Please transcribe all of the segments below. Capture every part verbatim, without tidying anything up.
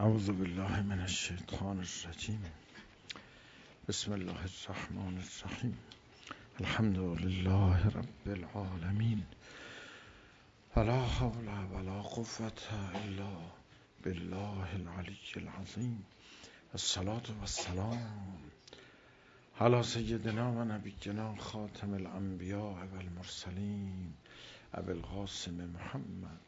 اعوذ بالله من الشیطان الرجیم. بسم الله الرحمن الرحیم. الحمد لله رب العالمین. ولا حول ولا قوة الا بالله العلی العظیم. الصلاة والسلام علی سیدنا و نبینا خاتم الانبیاء و المرسلین ابی القاسم محمد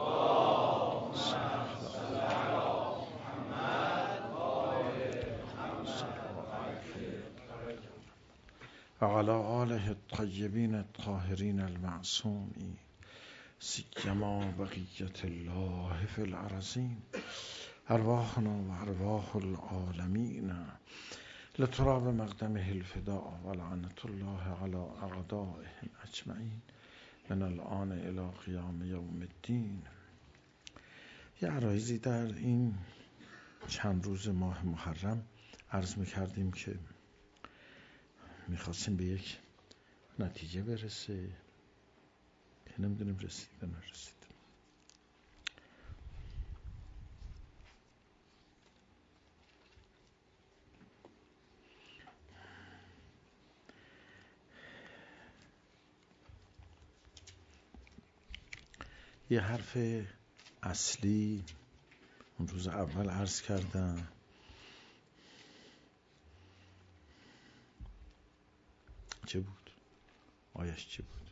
و علی آله الطیبین الطاهرین المعصومین سیما بقیت الله فی الارضین. ارواحنا و ارواح العالمین لتراب مقدمه الفداء و لعنت الله علی اعدائهم اجمعین من الآن الی قیام یوم الدین. یه عرایضی در این چند روز ماه محرم عرض میکردیم که میخواستیم به یک نتیجه برسه که نمیدونیم رسید یا نرسید. یه حرف اصلی اون روز اول عرض کردم، چه بود؟ آیش چه بود؟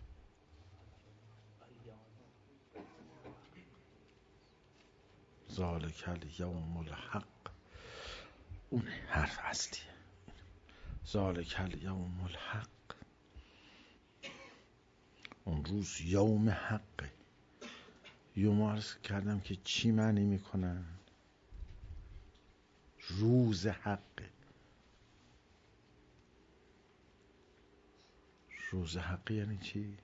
ذالک الیوم الحق. اون حرف اصلیه. ذالک الیوم الحق. اون روز یوم حقه. یوم عرض کردم که چی معنی میکنن؟ روز حقه. روز حقه یعنی چی؟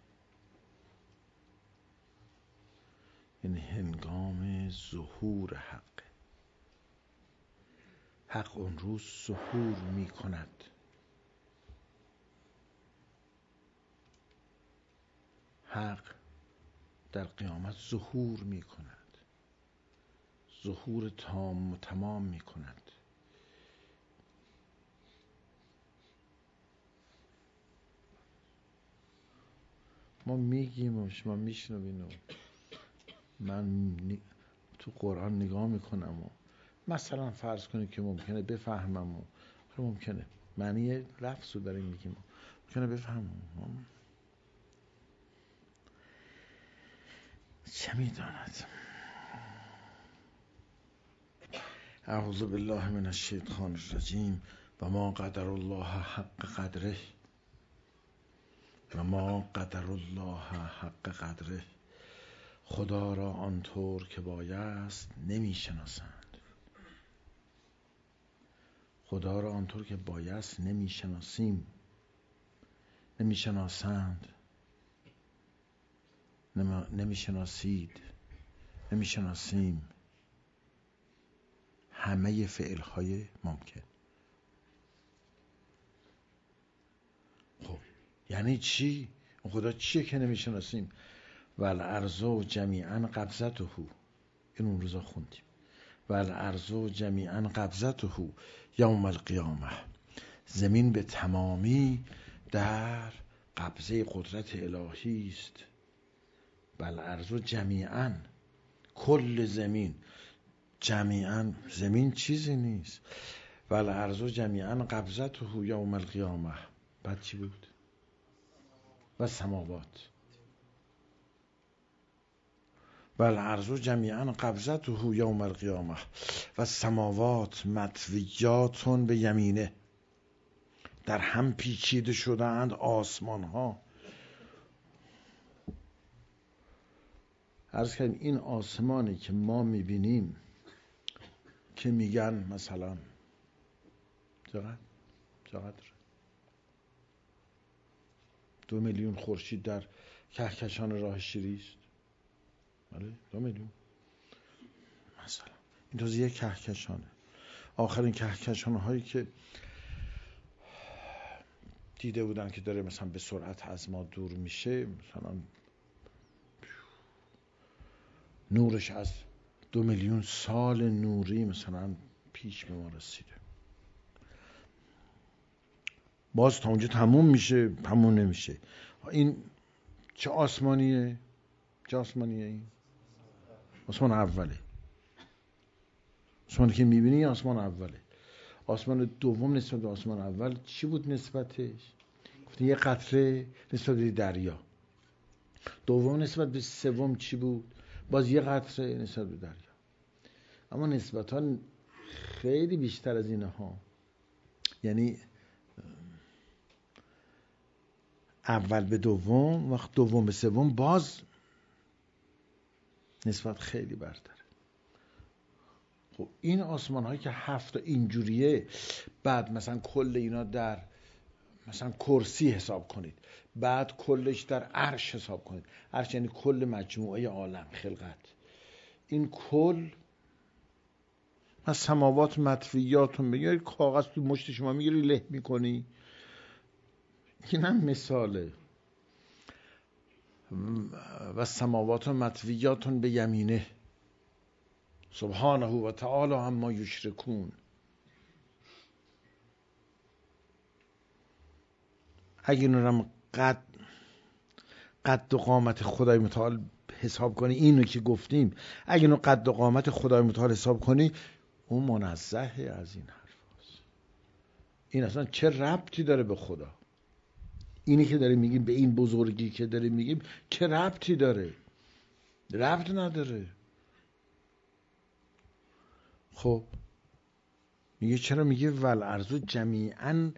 یعنی هنگام ظهور حقه. حق اون روز ظهور میکند. حق در قیامت ظهور می کند. ظهور تام و تمام می کند. ما میگیم و شما میشنوین و من تو قرآن نگاه میکنم و مثلا فرض کنید که ممکنه بفهمم و ممکنه معنی لفظ رو داریم میگیم ممکنه بفهمم، چه میداند. اعوذ بالله من الشیطان الرجیم. و ما قدر الله حق قدره. و ما قدر الله حق قدره. خدا را آنطور که بایست نمیشناسند. خدا را آنطور که بایست نمیشناسیم. نمیشناسند. نمیشناسید. نمیشناسیم. همه فعلهای ممکن. خب یعنی چی؟ خدا چیه که نمیشناسیم؟ والارض جمیعا قبضته. این اون روزا خوندیم. والارض جمیعا قبضته یوم القیامه. زمین به تمامی در قبضه قدرت الهی است. والارض جمیعا، کل زمین. جمیعا زمین چیزی نیست. والارض جمیعا قبضته یوم القیامه. بعد چی بود؟ و سماوات. والارض جمیعا قبضته یوم القیامه و سماوات مطویات به یمینه. در هم پیچیده شده‌اند آسمان ها. عرض کردیم این آسمانی که ما میبینیم که میگن مثلا چقدر؟ چقدر؟ دو میلیون خورشید در کهکشان راه شیری است. بله دو میلیون مثلا. این تازه یک کهکشانه. آخرین کهکشان هایی که دیده بودن که داره مثلا به سرعت از ما دور میشه، مثلا نورش از دو میلیون سال نوری مثلا پیش به ما رسیده. باز تا اونجا تموم میشه، تموم نمیشه. این چه آسمانیه؟ چه آسمانیه این؟ آسمان اوله. آسمانی که میبینی آسمان اوله. آسمان دوم نسبت به آسمان اول چی بود نسبتش؟ گفتن یه قطره نسبت به دریا. دوم نسبت به سوم چی بود؟ باز یه قطره نسبت به دریا. اما نسبت ها خیلی بیشتر از اینها. یعنی اول به دوم، وقت دوم به سوم باز نسبت خیلی برتره. خب این آسمان هایی که هفت تا اینجوریه، بعد مثلا کل اینا در مثلا کرسی حساب کنید، بعد کلش در عرش حساب کنید. عرش یعنی کل مجموعه عالم، خلقت. این کل از سماوات مطویاتون بگیری، کاغذ تو مشت شما میگیری له میکنی. این هم مثاله. و سماوات مطویاتون به یمینه سبحانه و تعالی عما یشرکون. اگه اینو رو قد قد و قامت خدای متعال حساب کنی، اینو که گفتیم، اگه اینو قد و قامت خدای متعال حساب کنی، اون منزهه از این حرف هست. این اصلا چه ربطی داره به خدا؟ اینی که داریم میگیم، به این بزرگی که داریم میگیم، چه ربطی داره؟ ربط نداره. خب میگه چرا؟ میگه والارض جمیعا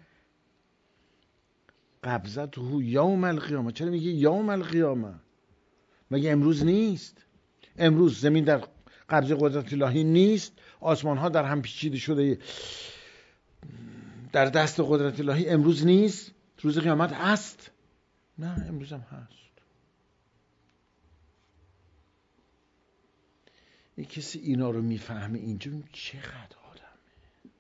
قبضته یوم القیامه. چرا میگه یوم القیامه؟ مگه امروز نیست؟ امروز زمین در قبضه قدرت الهی نیست؟ آسمان ها در هم پیچیده شده در دست قدرت الهی امروز نیست؟ روز قیامت هست؟ نه، امروز هم هست. این کسی اینا رو میفهمه اینجا، چقدر آدمه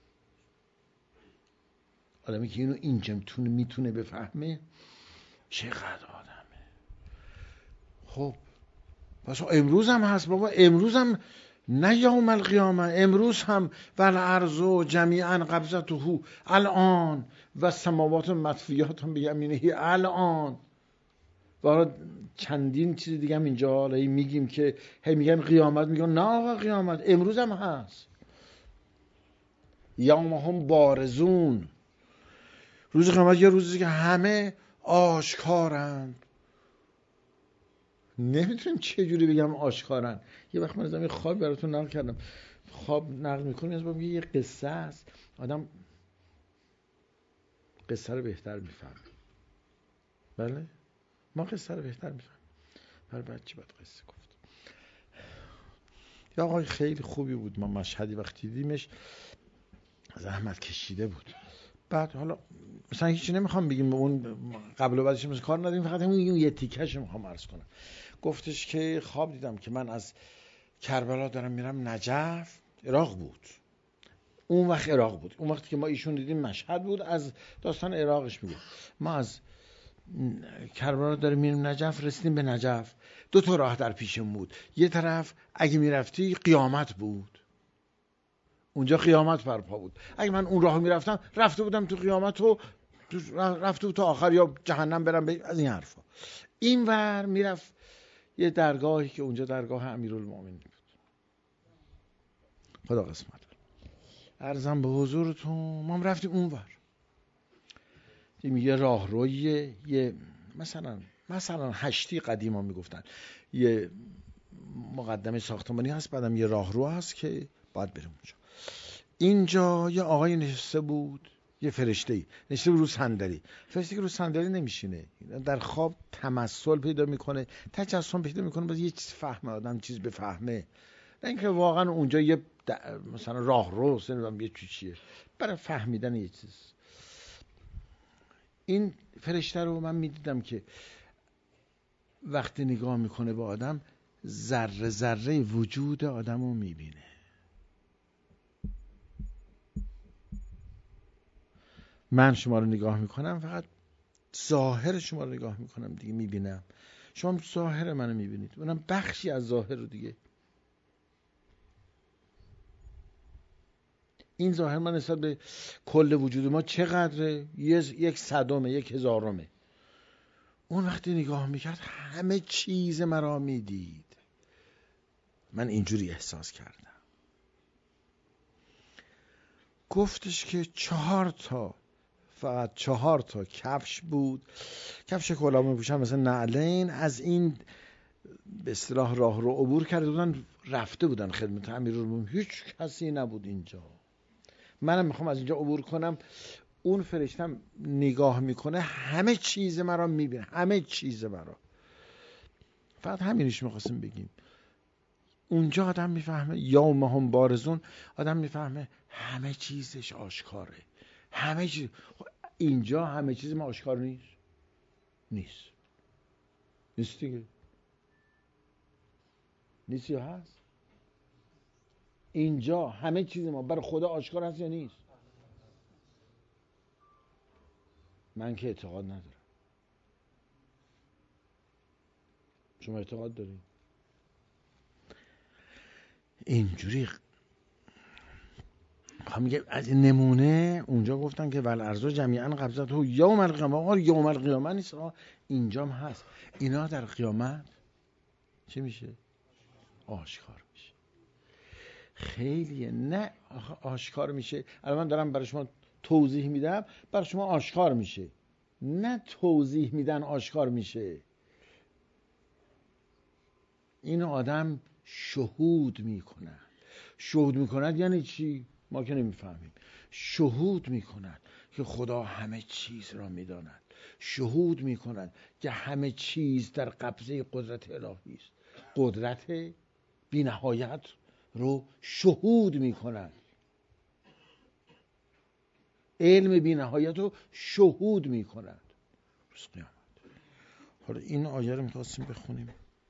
آدمی که اینو اینجا میتونه میتونه بفهمه، چقدر آدمه. خب پس امروز هم هست بابا، امروز هم، نه یوم القیامه، امروز هم والارض جمیعا قبضته الان و سماوات مطویات هم به یمینه الان. و چندین چیز دیگه هم اینجا حالا میگیم که هی میگن قیامت، میگن نه آقا قیامت امروز هم هست. یوم هم بارزون، روز قیامت یه روزی که همه آشکارند. نمیتونم چه جوری بگم آشکارن. یه وقت من از این خواب براتون نقل کردم، خواب نقل میکنم از میگه یه قصه است، آدم قصه رو بهتر میفهمه. بله ما قصه رو بهتر میفهمیم. برای بچه باید قصه گفت. یا آقای خیلی خوبی بود، ما مشهدی وقتی دیدیمش زحمت کشیده بود. بعد حالا مثلا هیچی نمیخوام بگیم، اون قبل و بعدش مثلا کار نداریم، فقط همون یه تیکش میخوام عرض کنم. گفتش که خواب دیدم که من از کربلا دارم میرم نجف. عراق بود اون وقت، عراق بود اون وقتی که ما ایشون دیدیم مشهد بود، از داستان عراقش میگه. ما از کربلا داریم میریم نجف، رسیدیم به نجف، دو تا راه در پیشم بود. یه طرف اگه میرفتی قیامت بود، اونجا قیامت برپا بود. اگه من اون راه میرفتم رفته بودم تو قیامت و رفته بود تا آخر، یا جهنم برم به از این حرفا. این ور میرفت یه درگاهی که اونجا درگاه امیرالمومنین بود. خدا قسمت عرضم به حضورتون، ما رفتیم اون ور. میگه راهرویه، یه مثلا مثلا هشتی قدیما میگفتن یه مقدمه ساختمانی هست، بعدم یه راهرو هست که باید بریم اونجا. اینجا یه آقای نشسته بود، یه فرشته‌ای نشسته بود رو صندلی. فرشته که رو صندلی نمیشینه، در خواب تمثل پیدا میکنه، تجسم پیدا میکنه، باز یه چیز فهمه، آدم چیز بفهمه، نه اینکه واقعا اونجا یه مثلا راهرو نمیدونم یه چیزیه برای فهمیدن یه چیز. این فرشته رو من میدیدم که وقتی نگاه میکنه به آدم، ذره ذره وجود آدم رو میبینه. من شما رو نگاه میکنم، فقط ظاهر شما رو نگاه میکنم دیگه، میبینم. شما ظاهر منو میبینید، اونم بخشی از ظاهر رو دیگه. این ظاهر من نسبت به کل وجود ما چقدره؟ یک صدمه، یک هزارمه. اون وقتی نگاه میکرد همه چیز مرا میدید. من اینجوری احساس کردم. گفتش که چهار تا، فقط چهار تا کفش بود، کفش کلاه میپوشن مثلا نعلین، از این به اصطلاح راه رو عبور کرده بودن، رفته بودن خدمت امیرالمومنین. هیچ کسی نبود اینجا. منم میخوام از اینجا عبور کنم. اون فرشتم نگاه میکنه، همه چیز مرا میبینه، همه چیز مرا. فقط همینش میخواستیم بگیم. اونجا آدم میفهمه، یوم هم بارزون، آدم میفهمه همه چیزش آشکاره. همه چیز. اینجا همه چیز ما آشکار نیست. نیست. نیست دیگه. نیست یا هست؟ اینجا همه چیز ما برای خدا آشکار هست یا نیست؟ من که اعتقاد ندارم. شما اعتقاد دارید؟ اینجوری خواهم میگه از این نمونه اونجا گفتن که والارض جمیعا قبضته یوم القیامه. آقا یوم القیامه نیست، اینجا هم هست. اینا در قیامت چه میشه؟ آشکار میشه. خیلیه. نه آشکار میشه. الان من دارم برای شما توضیح میدم، برای شما آشکار میشه. نه توضیح میدن آشکار میشه. این آدم شهود میکنه. شهود میکند یعنی چی؟ ما که نمیفهمیم. شهود میکند که خدا همه چیز را میداند. شهود میکند که همه چیز در قبضه قدرت الهی است. قدرت بی نهایت رو شهود میکند. علم بی نهایت رو شهود میکند. روز قیامت. حالا این آیه رو میخواستیم بخونیم.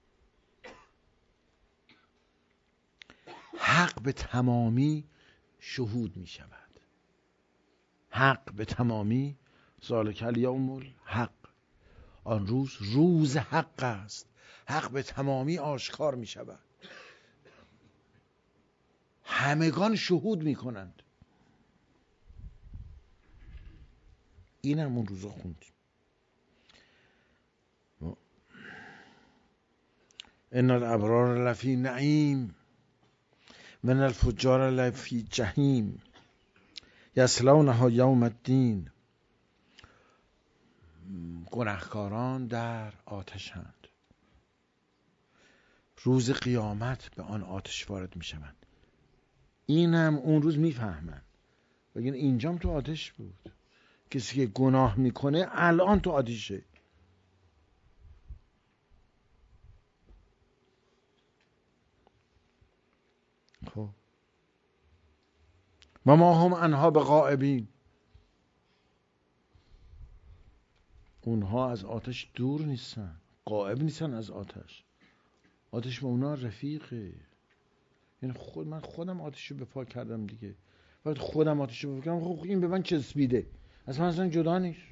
حق به تمامی شهود می شود. حق به تمامی، ذالک الیوم الحق، آن روز روز حق است. حق به تمامی آشکار می شود. همگان شهود می کنند. این هم اون روزا خوندیم. ان الابرار لفی نعیم من الفجار لفی جهیم یصلونها یوم الدین. گناهکاران در آتشند، روز قیامت به آن آتش وارد می شوند. این هم اون روز می فهمن. بگین اینجام تو آتش بود. کسی که گناه میکنه الان تو آتشه. خب و ما هم عنها به غائبین. اونها از آتش دور نیستن، غائب نیستن از آتش. آتش با اونا رفیقه. یعنی خود من خودم آتشو به پا کردم دیگه. وقتی خودم آتشو به پا کردم، خب این به من چسبیده، از من اصلا جدا نیست.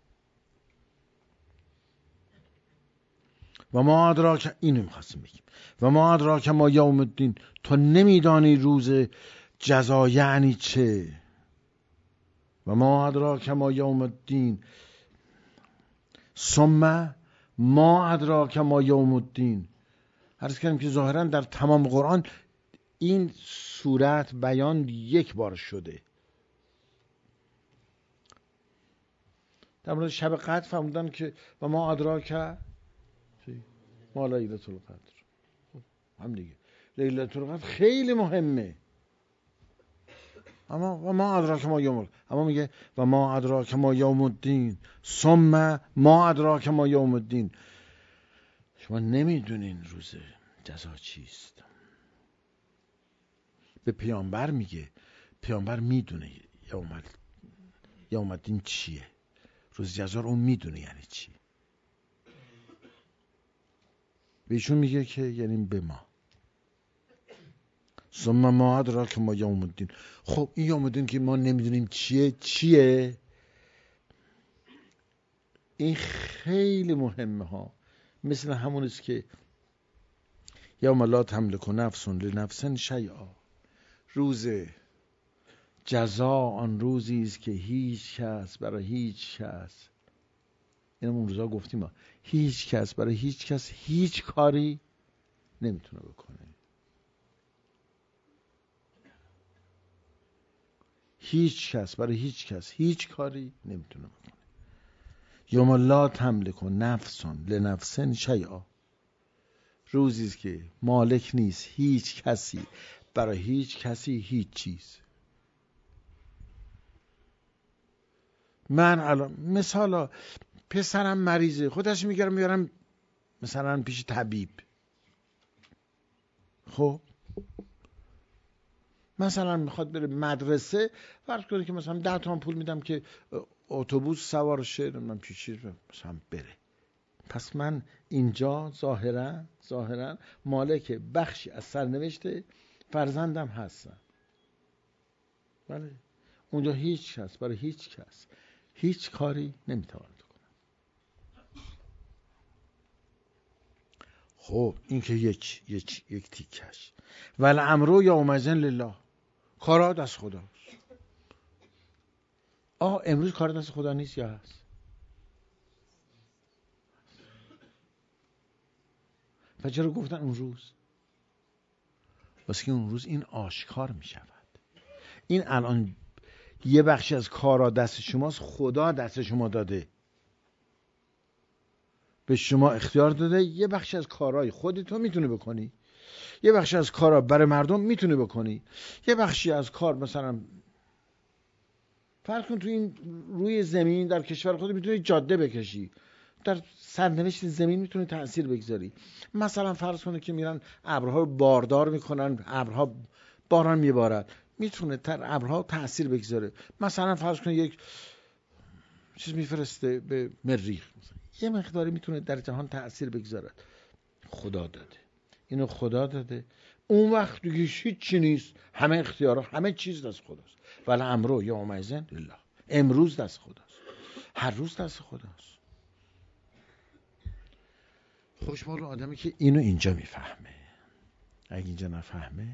و ما ادراک، اینو می‌خواستیم بگیم، و ما ادراک ما یوم الدین، تو نمیدانی روز جزا یعنی چه. و ما ادراک ما یوم الدین ثم ما ادراک ما یوم الدین. عرض کردیم که ظاهرا در تمام قرآن این صورت بیان یک بار شده. در مورد شب قدر فرمودن که و ما ادراک ما لیلة القدر. هم دیگه لیلة القدر خیلی مهمه. اما و ما ادراک ما یوم الدین، اما میگه و ما ادراک ما یوم الدین ثم ما ادراک ما یوم الدین. شما نمیدونین روز جزا چیست. به پیامبر میگه، پیامبر میدونه یوم یوم الدین چیه، روز جزا رو اون میدونه یعنی چی. بهشون میگه که یعنی به ما. ثم ما ادراک ما یوم الدین. خب این یوم الدین که ما نمیدونیم چیه چیه، این خیلی مهمه ها. مثل همون است که یوم لا تملک نفس لنفس شیئا، روز جزا آن روزی است که هیچ کس برای هیچ کس، اینم اون روزا گفتیم ما، هیچ کس برای هیچ کس هیچ کاری نمیتونه بکنه. هیچ کس برای هیچ کس هیچ کاری نمیتونه بکنه. یوم لا تملک نفس لنفس شیئا، روزی است که مالک نیست هیچ کسی برای هیچ کسی هیچ چیز. من الان مثلا پسرم مریضه، خودش میگرم میارم مثلا پیش طبیب، خب مثلا میخواد بره مدرسه، فرض کنید که مثلا ده تومن پول میدم که اتوبوس سوار شه، من پیشی مثلا بره. پس من اینجا ظاهرا ظاهرا مالک بخشی از سرنوشت فرزندم هستم. بله، اونجا هیچ کس برای هیچ کس هیچ کاری نمیتواند کنه. خب این که یک یک یک تیکش. ول امرو یومئذ لله، کارا دست خداست. آه امروز کار دست خدا نیست یا هست؟ و چرا گفتن اون روز؟ واسه که اون روز این آشکار می شود. این الان یه بخشی از کارا دست شماست، خدا دست شما داده، به شما اختیار داده. یه بخشی از کارهای خودت رو میتونی بکنی، یه بخشی از کارا برای مردم میتونی بکنی، یه بخشی از کار مثلا فرض کن تو این روی زمین در کشور خود میتونی جاده بکشی، در سرنوشت زمین میتونی تأثیر بگذاری. مثلا فرض کنه که میرن ابرها رو باردار میکنن، ابرها باران میبارد، میتونه در ابرها تأثیر بگذاره. مثلا فرض کن یک چیز میفرسته به مریخ، یه مقداری میتونه در جهان تأثیر بگذارد. خدا داده، اینو خدا داده. اون وقت دیگه هیچ چی نیست، همه اختیارا همه چیز دست خداست. ولی امرو یومئذ لله، امروز دست خداست، هر روز دست خداست. خوشبال آدمی که اینو اینجا میفهمه. اگه اینجا نفهمه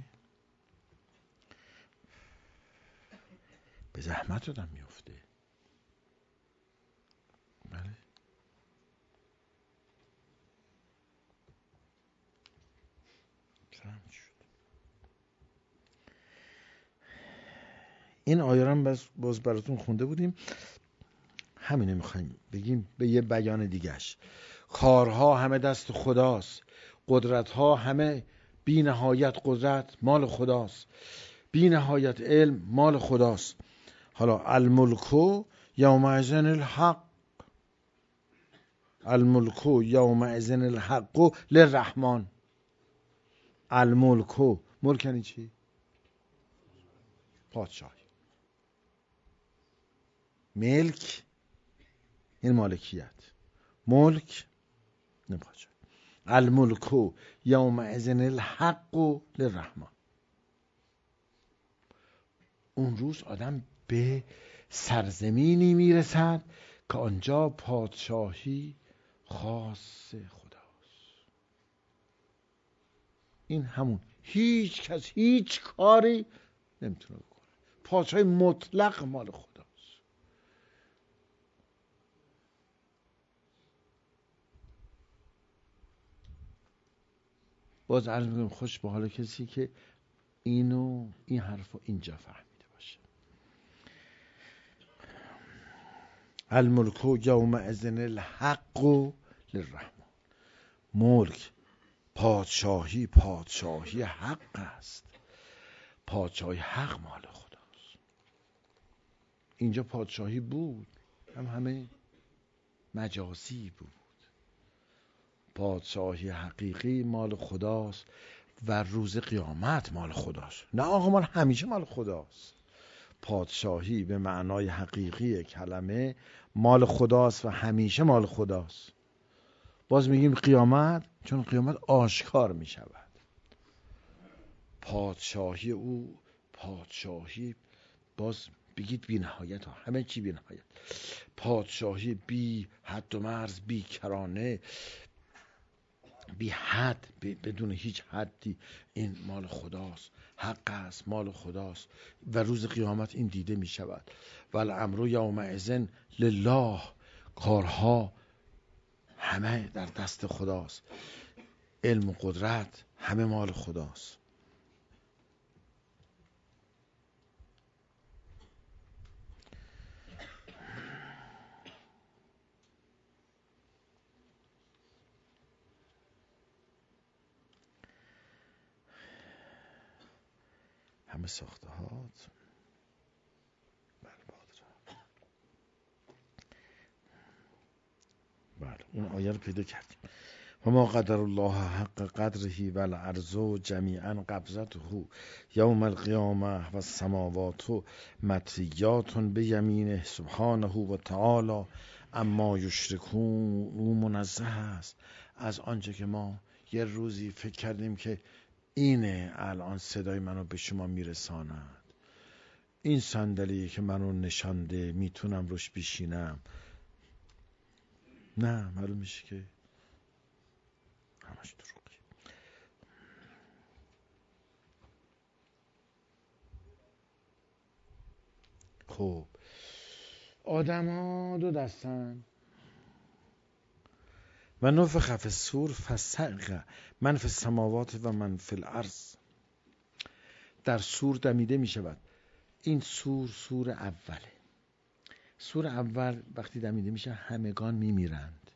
به زحمت آدم میفته. بله. این آیه رو باز باز براتون خونده بودیم، همینه میخوایم بگیم به یه بیان دیگهش. کارها همه دست خداست، قدرتها همه بی نهایت قدرت مال خداست، بی نهایت علم مال خداست. حالا الملکو یومئذ الحق، الملکو یومئذ الحق للرحمن. الملکو، ملک یعنی چی؟ پادشاهی. ملک این مالکیت، ملک نه پادشاهی. الملکو یومئذ الحق للرحمن. اون روز آدم به سرزمینی میرسد که آنجا پادشاهی خاص خداست. این همون هیچ کس هیچ کاری نمیتونه بکنه. پادشاهی مطلق مال خداست. باز عرض میکنم خوش به حال کسی که اینو این حرفو اینجا فهمیده باشه. الملکو یومئذ الحق للرحمن. ملک، پادشاهی، پادشاهی حق است. پادشاهی حق مال خداست. اینجا پادشاهی بود، هم همه مجازی بود. پادشاهی حقیقی مال خداست و روز قیامت مال خداست. نه آقا مال همیشه مال خداست. پادشاهی به معنای حقیقی کلمه مال خداست و همیشه مال خداست. باز میگیم قیامت، چون قیامت آشکار می شود. پادشاهی او پادشاهی، باز بگید بی نهایت ها، همه چی بی نهایت. پادشاهی بی حد و مرز، بی کرانه، بی حد، بدون هیچ حدی. این مال خداست، حق است، مال خداست و روز قیامت این دیده می شود. و الامر یومئذ لله، کارها همه در دست خداست، علم و قدرت همه مال خداست. همه ساخته هات بله اون آیه رو پیدا کردیم. و ما قدر الله حق قدره و الارض جمیعا قبضته یوم القیامه و السماوات مطویات بیمینه سبحانه و تعالی اما یشرکون. او منزه است از آنچه که ما یه روزی فکر کردیم که اینه الان صدای منو به شما میرساند، این صندلی که منو نشانده میتونم روش بشینم. نه، معلوم میشه که همش دروغی. خب آدم ها دو دستن. و نفخ فی الصور فصعق من فی السماوات و من فی الارض. در سور دمیده می شود. این سور سور اوله. سور اول وقتی دمیده میشه همگان میمیرند.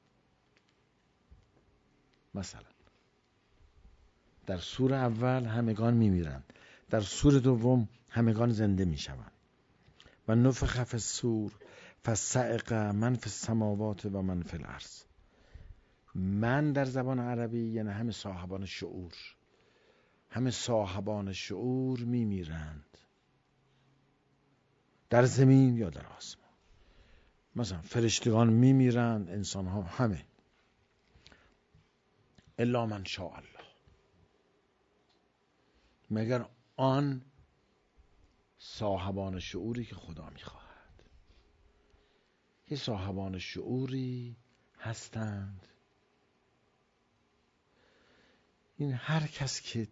مثلا در سور اول همگان میمیرند، در سور دوم همگان زنده میشوند. و نفخ فی الصور فصعق من فی السماوات و من فی الارض. من در زبان عربی یعنی همه صاحبان شعور، همه صاحبان شعور میمیرند در زمین یا در آسمان. مثلا فرشتگان میمیرند، انسان ها همه، الا من شاء الله، مگر آن صاحبان شعوری که خدا میخواهد. یه صاحبان شعوری هستند، این هر کس که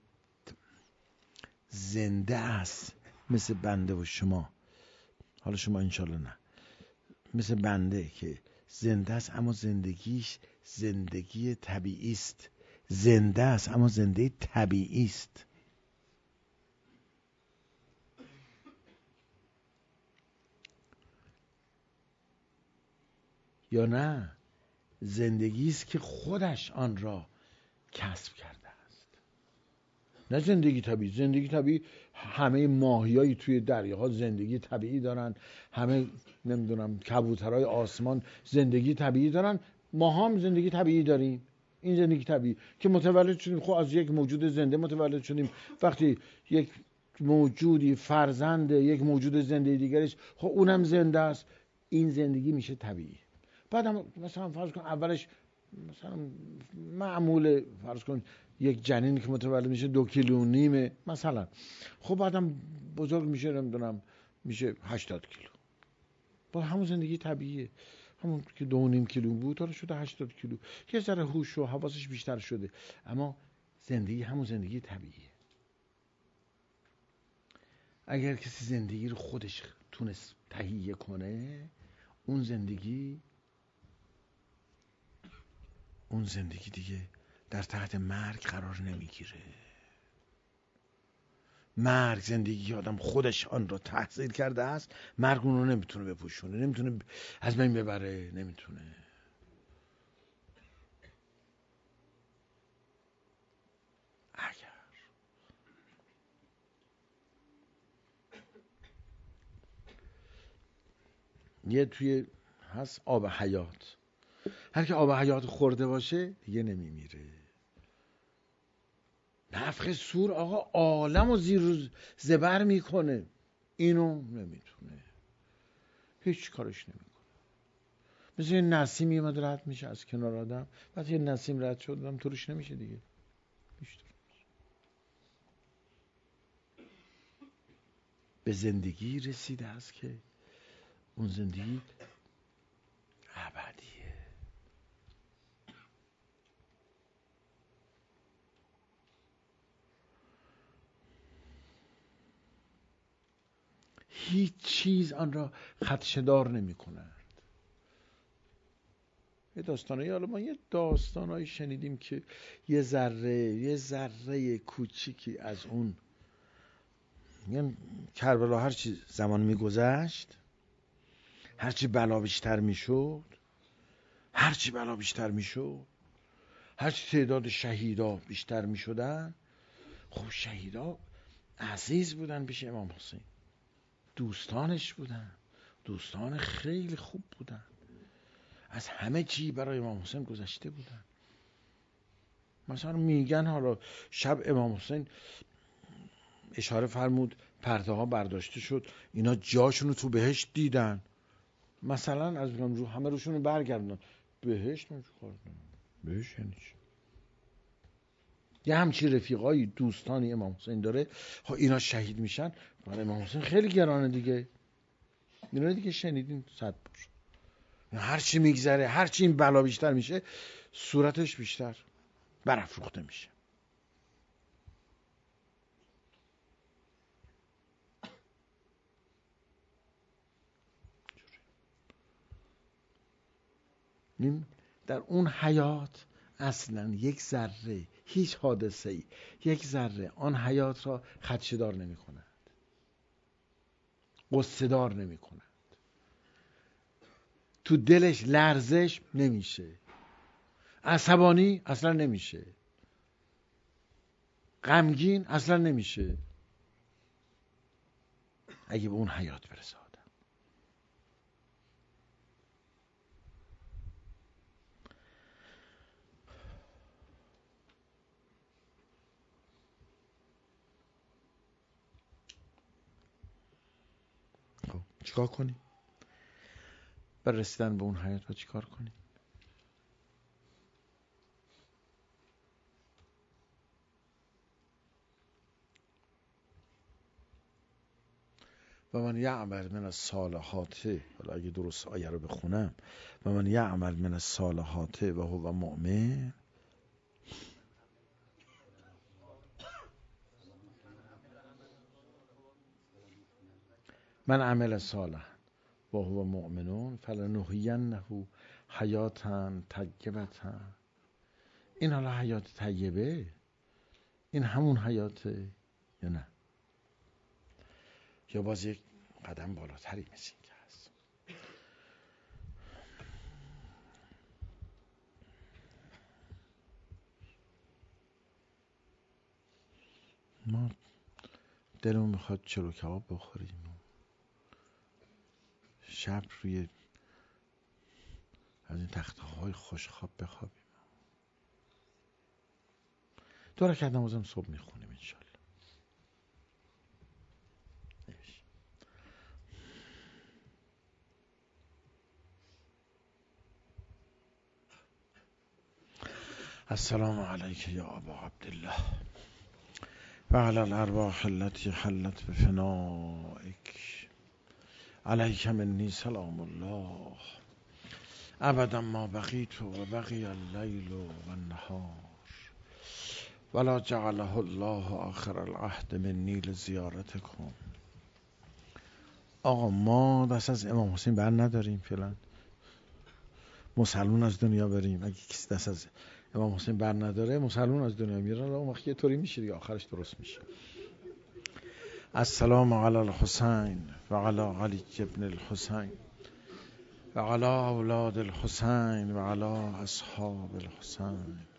زنده است مثل بنده و شما، حالا شما انشالله نه، مثل بنده که زنده است اما زندگیش زندگی طبیعی است. زنده است اما زنده طبیعی است. یا نه، زندگی است که خودش آن را کسب کرده است. نه زندگی طبیعی. زندگی طبیعی همه ماهیایی توی دریاها زندگی طبیعی دارن، همه نمیدونم کبوترهای آسمان زندگی طبیعی دارن، ما هم زندگی طبیعی داریم. این زندگی طبیعی که متولد شدیم، خب از یک موجود زنده متولد شدیم. وقتی یک موجودی فرزند یک موجود زنده دیگرش، خب اونم زنده است، این زندگی میشه طبیعی. بعدم مثلا فرض کن اولش مثلا معمول، فرض کن یک جنین که متولد میشه دو کیلو نیمه مثلا، خب بعدم بزرگ میشه نمیدونم میشه هشتاد کیلو، با همون زندگی طبیعیه. همون که دو نیم کیلو بود حالا شده هشتاد کیلو، یه ذره هوش و حواسش بیشتر شده، اما زندگی همون زندگی طبیعیه. اگر کسی زندگی رو خودش تونست تهیه کنه، اون زندگی اون زندگی دیگه در تحت مرگ قرار نمیگیره. مرگ زندگی آدم خودش آن را تحصیل کرده است، مرگ اون رو نمیتونه بپوشونه، نمیتونه از بین ببره، نمیتونه. اگر یه توی هست آب حیات، هر که آب حیات خورده باشه دیگه نمیمیره. نفخ سور آقا عالم و زیر زبر میکنه، اینو نمیتونه، هیچ کارش نمیکنه. مثل یه نسیم میاد رد میشه از کنار آدم، بعد یه نسیم رد شد آدم طورش نمیشه دیگه، بیشتر به زندگی رسیده است که اون زندگی ابدیه. هیچ چیز آن را خدشه‌دار نمی کند. یه داستانایی، حالا ما یه داستانایی شنیدیم که یه ذره یه ذره کوچیکی از اون، میگن کربلا هر چی زمان میگذشت، هر چی بلا بیشتر میشد، هر چی بلا بیشتر میشد، هر چی تعداد شهیدا بیشتر میشدن، خب شهیدا عزیز بودن پیش امام حسین، دوستانش بودن، دوستان خیلی خوب بودن، از همه چی برای امام حسین گذشته بودن. مثلا میگن حالا شب امام حسین اشاره فرمود پرده ها برداشته شد، اینا جاشونو تو بهشت دیدن، مثلا از رو همه روشونو برگردن بهشت. من چیکار کنم؟ بهشت یعنی چی؟ یه همچی رفیقایی دوستانی امام حسین داره، ها اینا شهید میشن، برای امام حسین خیلی گرانه دیگه. اینا دیگه شنیدین صد بار. هر چی میگذره، هر چی این بلا بیشتر میشه، صورتش بیشتر برافروخته میشه. در اون حیات اصلا یک ذره، هیچ حادثه‌ای یک ذره آن حیات را خدشه‌دار نمی کند، غصه‌دار نمی کند، تو دلش لرزش نمیشه، عصبانی اصلا نمیشه، غمگین اصلا نمیشه، اگه به اون حیات برسه آدم. خب چیکار کنی؟ برای رسیدن به اون حیات با چیکار کنی؟ و من یعمل من الصالحات، حالا اگه درست آیه رو بخونم، و من یعمل من الصالحات و هو مؤمن، من عمل صالحا و هو مؤمنون فلنحیینه حیاتا طیبه. این حالا حیات طیبه، این همون حیاته یا نه؟ یا باز یک قدم بالاتری مثل این که هست. ما دلمون میخواد چلو کباب بخوریم، شب روی از این تخته های خوشخواب بخوابیم. دو رکعت نمازم صبح میخونیم انشالله. السلام علیک یا ابا عبدالله و علی الارواح التي حلت بفنائک، علیک منی سلام الله ابدا ما بقیت و بقی اللیل و النهار ولا جعله الله آخر العهد منی لزیارتکم. آقا ما دست از امام حسین بر نداریم، فعلا مسلمون از دنیا بریم. اگه کسی دست از امام حسین بر نداره، مسلمون از دنیا میره، اون وقت یه طوری میشه دیگه، آخرش درست میشه. السلام علی الحسین و علی علی ابن الحسین و علی اولاد الحسین و علی اصحاب الحسین